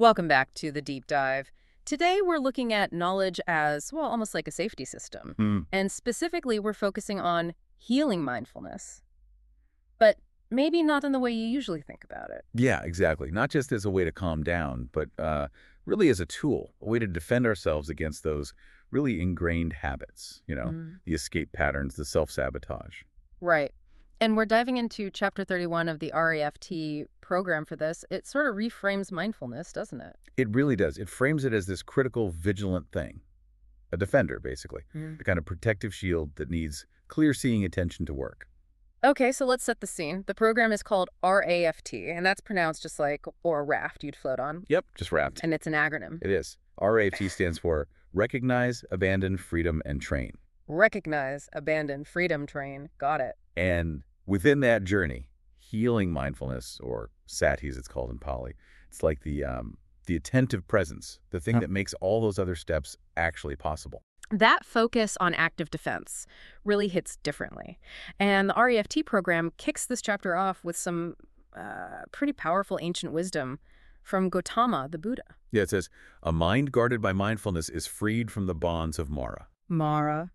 Welcome back to the deep dive. Today we're looking at knowledge as, well, almost like a safety system. Hmm. And specifically, we're focusing on healing mindfulness. But maybe not in the way you usually think about it. Yeah, exactly. Not just as a way to calm down, but really as a tool, a way to defend ourselves against those really ingrained habits, the escape patterns, the self-sabotage. Right. And we're diving into Chapter 31 of the RAFT program for this. It sort of reframes mindfulness, doesn't it? It really does. It frames it as this critical, vigilant thing, a defender, basically, the kind of protective shield that needs clear-seeing attention to work. Okay, so let's set the scene. The program is called RAFT, and that's pronounced just like, or raft you'd float on. Yep, just wrapped. And it's an acronym. It is. RAFT stands for Recognize, Abandon, Freedom, and Train. Recognize, abandon, freedom, train. Got it. And within that journey, healing mindfulness, or sati as it's called in Pali, it's like the attentive presence, the thing that makes all those other steps actually possible. That focus on active defense really hits differently. And the REFT program kicks this chapter off with some pretty powerful ancient wisdom from Gautama, the Buddha. Yeah, it says, a mind guarded by mindfulness is freed from the bonds of Mara. Mara.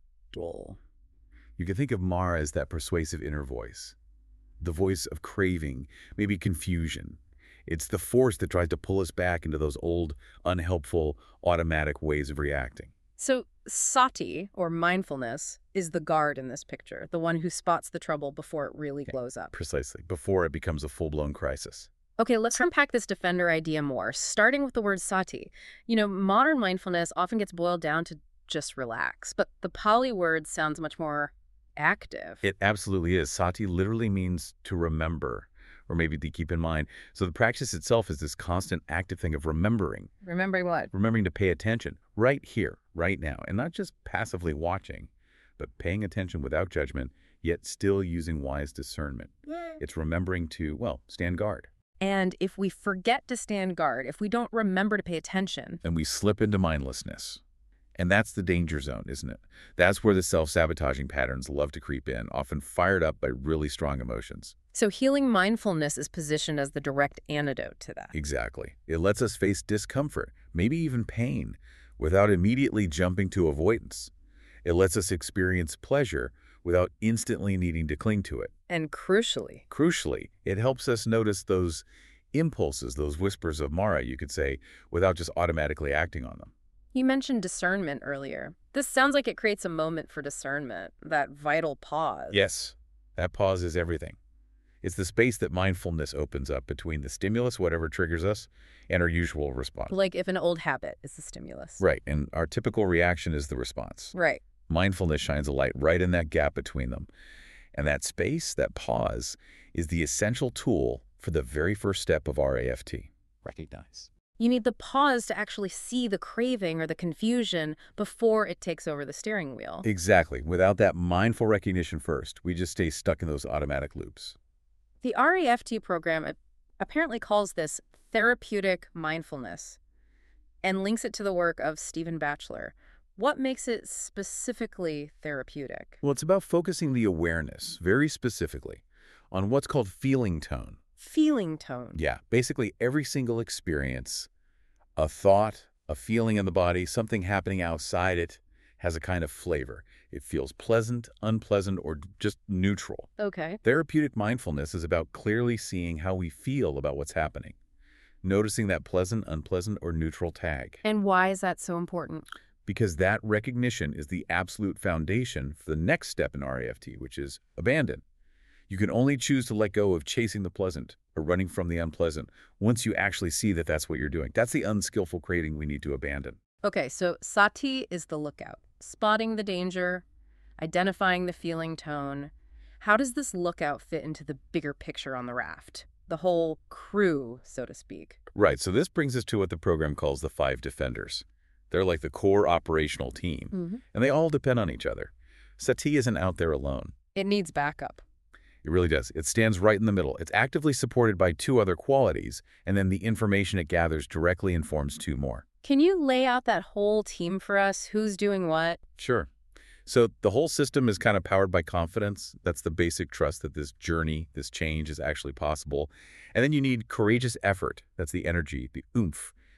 You can think of Mara as that persuasive inner voice, the voice of craving, maybe confusion. It's the force that tries to pull us back into those old, unhelpful, automatic ways of reacting. So sati, or mindfulness, is the guard in this picture, the one who spots the trouble before it really blows up. Precisely, before it becomes a full-blown crisis. Okay, let's unpack this defender idea more, starting with the word sati. Modern mindfulness often gets boiled down to just relax, but the Pali word sounds much more active. It absolutely is. Sati literally means to remember, or maybe to keep in mind. So the practice itself is this constant active thing of remembering. Remembering what? Remembering to pay attention right here, right now, and not just passively watching, but paying attention without judgment, yet still using wise discernment. It's remembering to, well, stand guard. And if we forget to stand guard, if we don't remember to pay attention, And we slip into mindlessness. And that's the danger zone, isn't it? That's where the self-sabotaging patterns love to creep in, often fired up by really strong emotions. So healing mindfulness is positioned as the direct antidote to that. Exactly. It lets us face discomfort, maybe even pain, without immediately jumping to avoidance. It lets us experience pleasure without instantly needing to cling to it. And crucially, it helps us notice those impulses, those whispers of Mara, you could say, without just automatically acting on them. you mentioned discernment earlier. This sounds like it creates a moment for discernment, that vital pause. Yes, that pause is everything. It's the space that mindfulness opens up between the stimulus, whatever triggers us, and our usual response. Like if an old habit is the stimulus. Right, and our typical reaction is the response. Right. Mindfulness shines a light right in that gap between them. And that space, that pause, is the essential tool for the very first step of RAFT. Recognize. You need the pause to actually see the craving or the confusion before it takes over the steering wheel. Exactly. Without that mindful recognition first, we just stay stuck in those automatic loops. The REFT program apparently calls this therapeutic mindfulness and links it to the work of Stephen Batchelor. What makes it specifically therapeutic? Well, it's about focusing the awareness, very specifically, on what's called feeling tone. Feeling tone. Yeah, basically every single experience, a thought, a feeling in the body, something happening outside it, has a kind of flavor. It feels pleasant, unpleasant, or just neutral. Okay. Therapeutic mindfulness is about clearly seeing how we feel about what's happening, noticing that pleasant, unpleasant, or neutral tag. And why is that so important? Because that recognition is the absolute foundation for the next step in RAFT, which is abandon. You can only choose to let go of chasing the pleasant or running from the unpleasant once you actually see that that's what you're doing. That's the unskillful craving we need to abandon. Okay, so sati is the lookout, spotting the danger, identifying the feeling tone. How does this lookout fit into the bigger picture on the raft? The whole crew, so to speak. Right, so this brings us to what the program calls the 5 defenders. They're like the core operational team, and they all depend on each other. Sati isn't out there alone. It needs backup. It really does. It stands right in the middle. It's actively supported by 2 other qualities, and then the information it gathers directly informs 2 more. Can you lay out that whole team for us? Who's doing what? Sure. So the whole system is kind of powered by confidence. That's the basic trust that this journey, this change is actually possible. And then you need courageous effort. That's the energy, the oomph,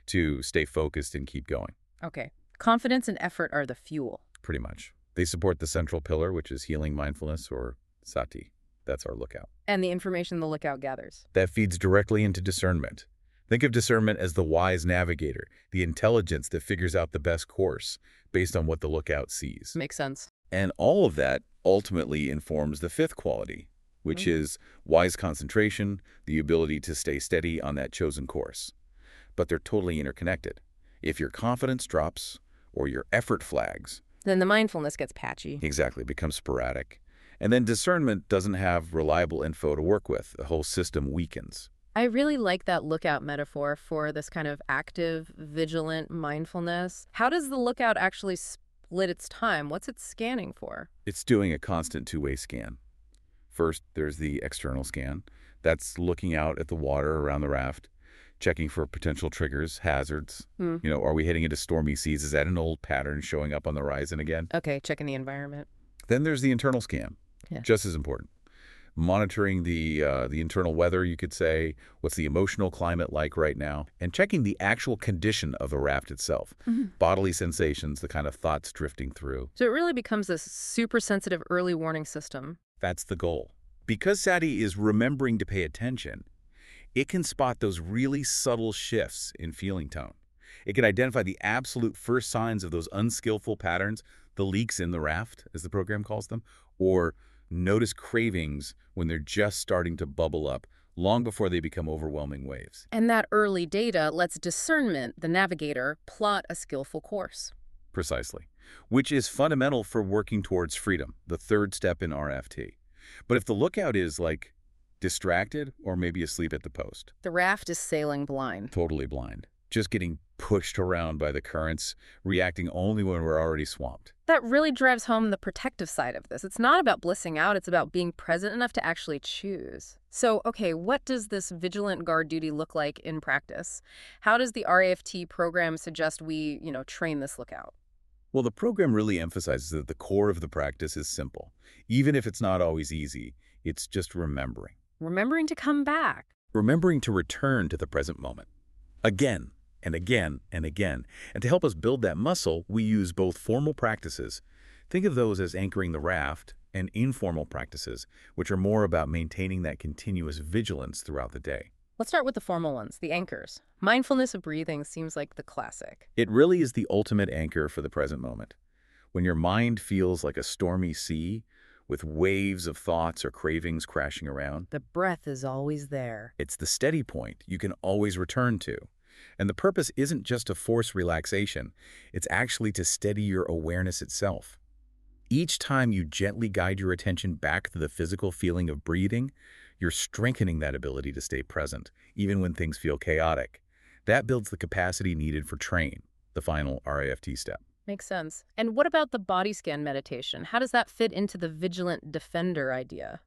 to stay focused and keep going, Okay. Confidence and effort are the fuel. pretty much. They support the central pillar, which is healing mindfulness, or sati. That's our lookout. And the information the lookout gathers. That feeds directly into discernment. Think of discernment as the wise navigator, the intelligence that figures out the best course based on what the lookout sees. Makes sense. And all of that ultimately informs the fifth quality, which is wise concentration, the ability to stay steady on that chosen course. But they're totally interconnected. If your confidence drops or your effort flags, Then the mindfulness gets patchy. exactly, becomes sporadic. And then discernment doesn't have reliable info to work with. The whole system weakens. I really like that lookout metaphor for this kind of active, vigilant mindfulness. How does the lookout actually split its time? What's it scanning for? It's doing a constant two-way scan. First, there's the external scan. That's looking out at the water around the raft, checking for potential triggers, hazards. Are we heading into stormy seas? Is that an old pattern showing up on the horizon again? Okay, checking the environment. Then there's the internal scan, Yeah. just as important. Monitoring the internal weather, you could say, what's the emotional climate like right now, and checking the actual condition of the raft itself, bodily sensations, the kind of thoughts drifting through. So it really becomes this super sensitive early warning system. That's the goal. Because Sati is remembering to pay attention, it can spot those really subtle shifts in feeling tone. It can identify the absolute first signs of those unskillful patterns, the leaks in the raft, as the program calls them, or notice cravings when they're just starting to bubble up, long before they become overwhelming waves. And that early data lets discernment, the navigator, plot a skillful course. Precisely. Which is fundamental for working towards freedom, the third step in RFT. But if the lookout is, like, distracted or maybe asleep at the post, The raft is sailing blind. totally blind, just getting pushed around by the currents, reacting only when we're already swamped. That really drives home the protective side of this. It's not about blissing out, it's about being present enough to actually choose. So, okay, what does this vigilant guard duty look like in practice? How does the RAFT program suggest we, train this lookout? Well, the program really emphasizes that the core of the practice is simple. Even if it's not always easy, it's just remembering. Remembering to come back. Remembering to return to the present moment. Again and again and again. And to help us build that muscle, we use both formal practices. Think of those as anchoring the raft, and informal practices, which are more about maintaining that continuous vigilance throughout the day. Let's start with the formal ones, the anchors. Mindfulness of breathing seems like the classic. It really is the ultimate anchor for the present moment. When your mind feels like a stormy sea, with waves of thoughts or cravings crashing around, The breath is always there. it's the steady point you can always return to. And the purpose isn't just to force relaxation, it's actually to steady your awareness itself. Each time you gently guide your attention back to the physical feeling of breathing, you're strengthening that ability to stay present, even when things feel chaotic. That builds the capacity needed for train, the final RAFT step. Makes sense. And what about the body scan meditation? How does that fit into the vigilant defender idea?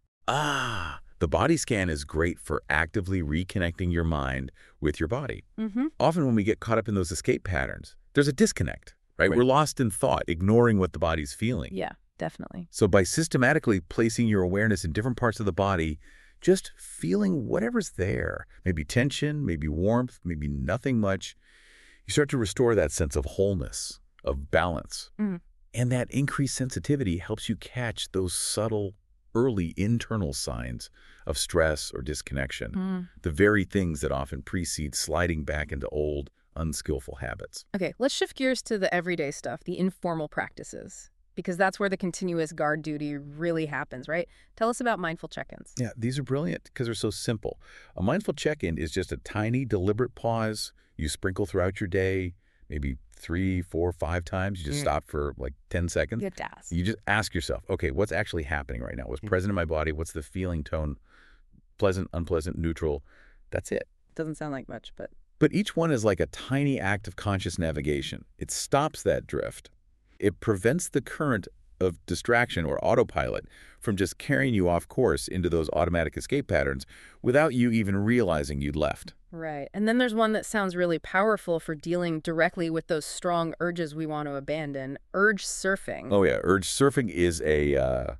The body scan is great for actively reconnecting your mind with your body. Often when we get caught up in those escape patterns, there's a disconnect, right? We're lost in thought, ignoring what the body's feeling. Yeah, definitely. So by systematically placing your awareness in different parts of the body, just feeling whatever's there, maybe tension, maybe warmth, maybe nothing much, you start to restore that sense of wholeness, of balance. And that increased sensitivity helps you catch those subtle, early internal signs of stress or disconnection, the very things that often precede sliding back into old, unskillful habits. Okay, let's shift gears to the everyday stuff, the informal practices, because that's where the continuous guard duty really happens, right? Tell us about mindful check-ins. Yeah, these are brilliant because they're so simple. A mindful check-in is just a tiny, deliberate pause you sprinkle throughout your day, maybe 3, 4, 5 times. You just stop for like 10 seconds. Good task. You just ask yourself, okay, what's actually happening right now? What's present in my body? What's the feeling tone? Pleasant, unpleasant, neutral. That's it. Doesn't sound like much, but But each one is like a tiny act of conscious navigation. It stops that drift. It prevents the current of distraction or autopilot from just carrying you off course into those automatic escape patterns without you even realizing you'd left. right. And then there's one that sounds really powerful for dealing directly with those strong urges we want to abandon, urge surfing. Oh yeah, urge surfing is a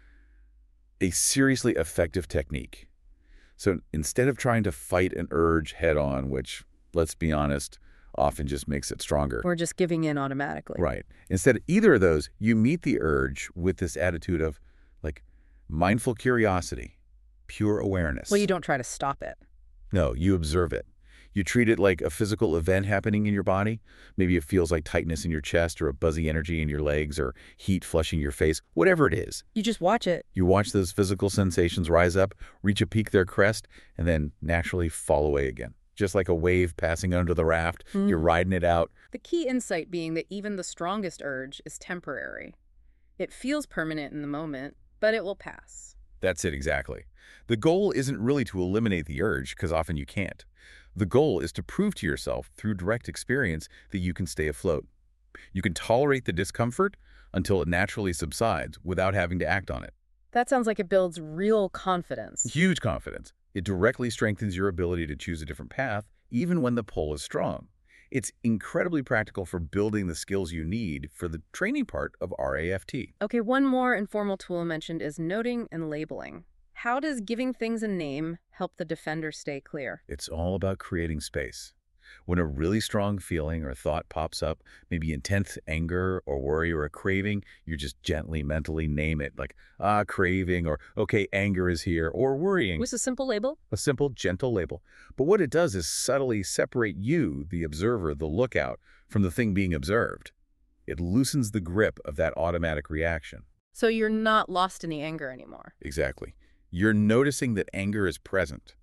seriously effective technique. So instead of trying to fight an urge head on, which, let's be honest, often just makes it stronger. Or just giving in automatically. Right. Instead of either of those, you meet the urge with this attitude of, like, mindful curiosity, pure awareness. Well, you don't try to stop it. No, you observe it. You treat it like a physical event happening in your body. Maybe it feels like tightness in your chest or a buzzy energy in your legs or heat flushing your face, whatever it is. You just watch it. You watch those physical sensations rise up, reach a peak their crest, and then naturally fall away again. Just like a wave passing under the raft, you're riding it out. The key insight being that even the strongest urge is temporary. It feels permanent in the moment, but it will pass. That's it exactly. The goal isn't really to eliminate the urge, because often you can't. The goal is to prove to yourself through direct experience that you can stay afloat. You can tolerate the discomfort until it naturally subsides without having to act on it. That sounds like it builds real confidence. Huge confidence. It directly strengthens your ability to choose a different path, even when the pull is strong. It's incredibly practical for building the skills you need for the training part of RAFT. Okay, one more informal tool mentioned is noting and labeling. How does giving things a name help the defender stay clear? It's all about creating space. When a really strong feeling or thought pops up, maybe intense anger or worry or a craving, you just gently mentally name it, like, craving, or, okay, anger is here, or worrying. With a simple label? A simple, gentle label. But what it does is subtly separate you, the observer, the lookout, from the thing being observed. It loosens the grip of that automatic reaction. So you're not lost in the anger anymore. Exactly. You're noticing that anger is present.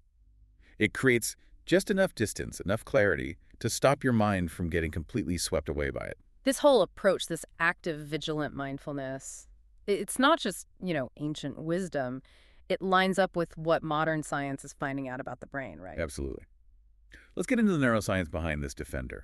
It creates just enough distance, enough clarity to stop your mind from getting completely swept away by it. This whole approach, this active, vigilant mindfulness, it's not just, ancient wisdom. It lines up with what modern science is finding out about the brain, right? Absolutely. Let's get into the neuroscience behind this defender.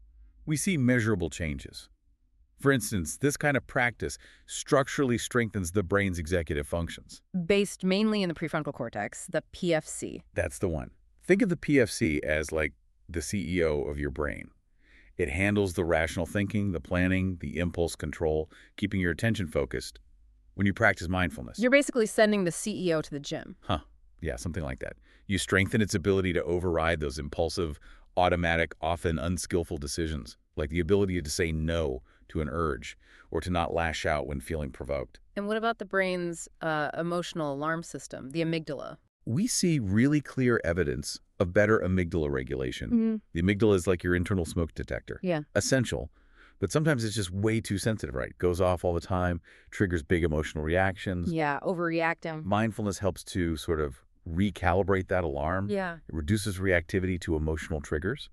We see measurable changes. For instance, this kind of practice structurally strengthens the brain's executive functions. Based mainly in the prefrontal cortex, the PFC. That's the one. Think of the PFC as like the CEO of your brain. It handles the rational thinking, the planning, the impulse control, keeping your attention focused when you practice mindfulness. You're basically sending the CEO to the gym. Yeah, something like that. You strengthen its ability to override those impulsive, automatic, often unskillful decisions, like the ability to say no to an urge or to not lash out when feeling provoked. And what about the brain's emotional alarm system, the amygdala? We see really clear evidence of better amygdala regulation. The amygdala is like your internal smoke detector. Yeah. Essential, but sometimes it's just way too sensitive, right? Goes off all the time, triggers big emotional reactions. Yeah, overreacting. Mindfulness helps to sort of recalibrate that alarm. Yeah. It reduces reactivity to emotional triggers.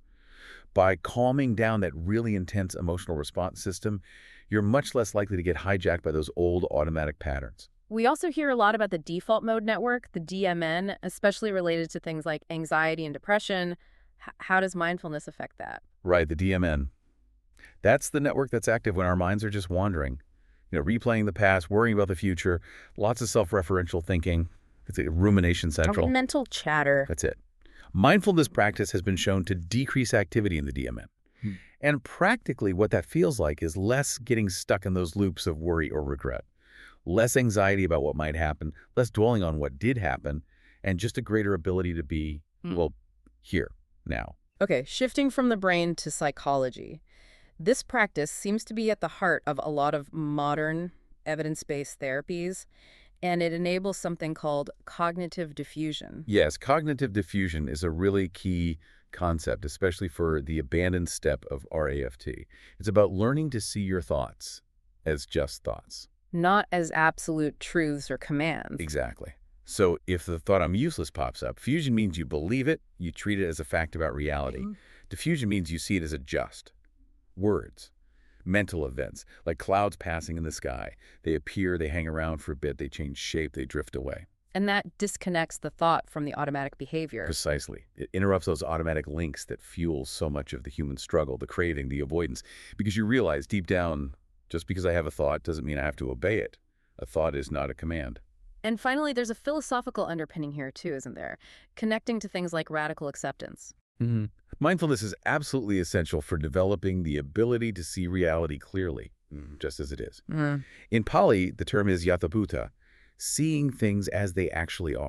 By calming down that really intense emotional response system, you're much less likely to get hijacked by those old automatic patterns. We also hear a lot about the default mode network, the DMN, especially related to things like anxiety and depression. How does mindfulness affect that? Right, the DMN. That's the network that's active when our minds are just wandering. Replaying the past, worrying about the future, lots of self-referential thinking. It's a rumination central. Mental chatter. That's it. Mindfulness practice has been shown to decrease activity in the DMN. And practically what that feels like is less getting stuck in those loops of worry or regret. Less anxiety about what might happen, less dwelling on what did happen, and just a greater ability to be, here, now. Okay, shifting from the brain to psychology. This practice seems to be at the heart of a lot of modern evidence-based therapies, and it enables something called cognitive diffusion. Yes, cognitive diffusion is a really key concept, especially for the abandoned step of RAFT. It's about learning to see your thoughts as just thoughts. Not as absolute truths or commands. Exactly. So if the thought "I'm useless" pops up, fusion means you believe it, you treat it as a fact about reality. Diffusion means you see it as a just. Words. Mental events, like clouds passing in the sky. They appear, they hang around for a bit, they change shape, they drift away. And that disconnects the thought from the automatic behavior. Precisely. It interrupts those automatic links that fuel so much of the human struggle, the craving, the avoidance. Because you realize deep down, just because I have a thought doesn't mean I have to obey it. A thought is not a command. And finally, there's a philosophical underpinning here too, isn't there? Connecting to things like radical acceptance. Mindfulness is absolutely essential for developing the ability to see reality clearly, just as it is. In Pali, the term is yathabhuta, seeing things as they actually are.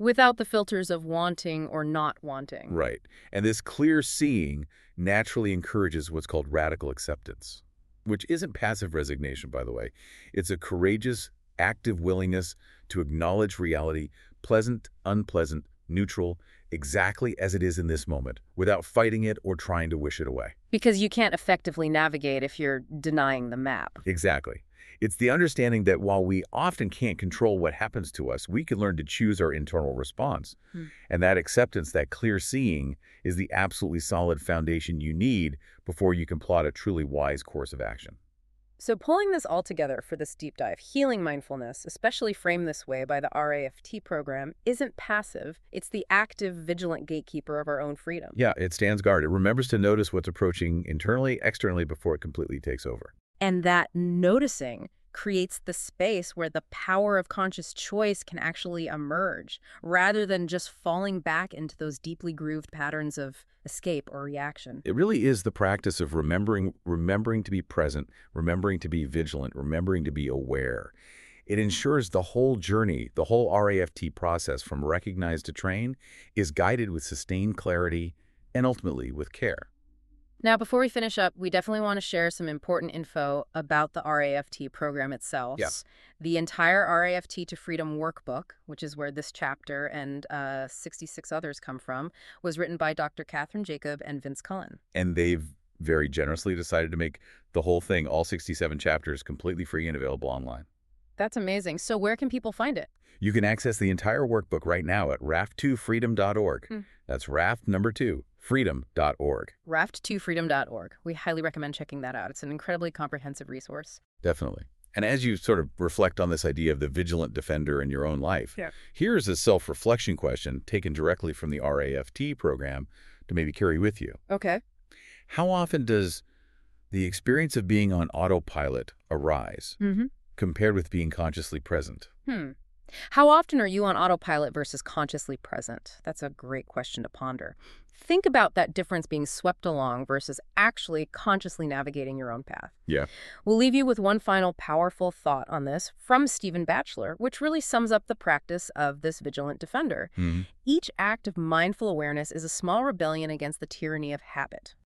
Without the filters of wanting or not wanting. Right. And this clear seeing naturally encourages what's called radical acceptance, which isn't passive resignation, by the way. It's a courageous, active willingness to acknowledge reality, pleasant, unpleasant, neutral, exactly as it is in this moment, without fighting it or trying to wish it away. Because you can't effectively navigate if you're denying the map. Exactly. It's the understanding that while we often can't control what happens to us, we can learn to choose our internal response. And that acceptance, that clear seeing, is the absolutely solid foundation you need before you can plot a truly wise course of action. So pulling this all together for this deep dive, healing mindfulness, especially framed this way by the RAFT program, isn't passive. It's the active, vigilant gatekeeper of our own freedom. Yeah, it stands guard. It remembers to notice what's approaching internally, externally before it completely takes over. And that noticing creates the space where the power of conscious choice can actually emerge, rather than just falling back into those deeply grooved patterns of escape or reaction. It really is the practice of remembering to be present, remembering to be vigilant, remembering to be aware. It ensures the whole journey, the whole RAFT process from recognize to train, is guided with sustained clarity and ultimately with care. Now, before we finish up, we definitely want to share some important info about the RAFT program itself. Yeah. The entire RAFT to Freedom workbook, which is where this chapter and 66 others come from, was written by Dr. Catherine Jacob and Vince Cullen. And they've very generously decided to make the whole thing, all 67 chapters, completely free and available online. That's amazing. So where can people find it? You can access the entire workbook right now at raft2freedom.org. That's raft number 2, freedom.org. raft2freedom.org. We highly recommend checking that out. It's an incredibly comprehensive resource. Definitely. And as you sort of reflect on this idea of the vigilant defender in your own life, here's a self-reflection question taken directly from the RAFT program to maybe carry with you. Okay. How often does the experience of being on autopilot arise compared with being consciously present? How often are you on autopilot versus consciously present? That's a great question to ponder. Think about that difference being swept along versus actually consciously navigating your own path. Yeah. We'll leave you with one final powerful thought on this from Stephen Batchelor, which really sums up the practice of this vigilant defender. Each act of mindful awareness is a small rebellion against the tyranny of habit.